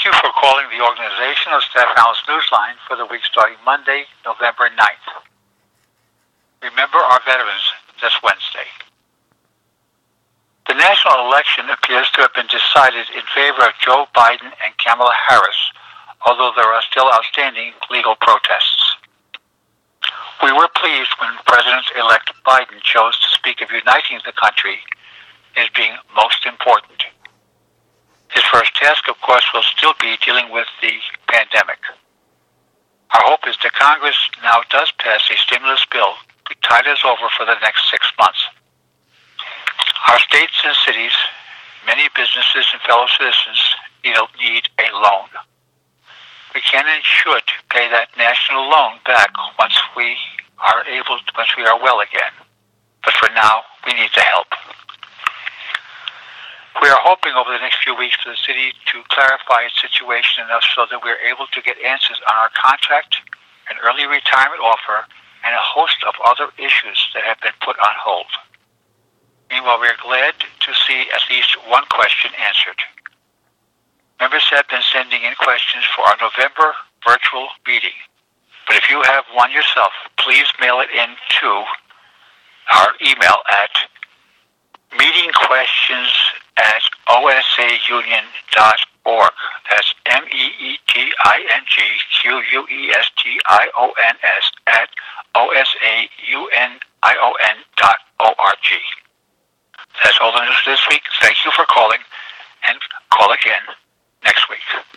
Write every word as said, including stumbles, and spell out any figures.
you for calling the Organization of Staff Analysts Newsline for the week starting Monday, November ninth. Remember our veterans this Wednesday. The national election appears to have been decided in favor of Joe Biden and Kamala Harris, although there are still outstanding legal protests. We were pleased when President-elect Biden chose to speak of uniting the country as being most important. His first task, of course, will still be dealing with the pandemic. Our hope is that Congress now does pass a stimulus bill to tide us over for the next six months. Our states and cities, many businesses and fellow citizens need a loan. We can and should pay that national loan back once we are able, once we are well again. But for now, we need the help. We are hoping over the next few weeks for the city to clarify its situation enough so that we are able to get answers on our contract, an early retirement offer, and a host of other issues that have been put on hold. Meanwhile, we are glad to see at least one question answered. Members have been sending in questions for our November virtual meeting. But if you have one yourself, please mail it in to our email at meetingquestions at o s a union dot org. That's M E E T I N G Q U E S T I O N S at O S A U N I O N dot O R G. That's all the news this week. Thank you for calling, and call again next week.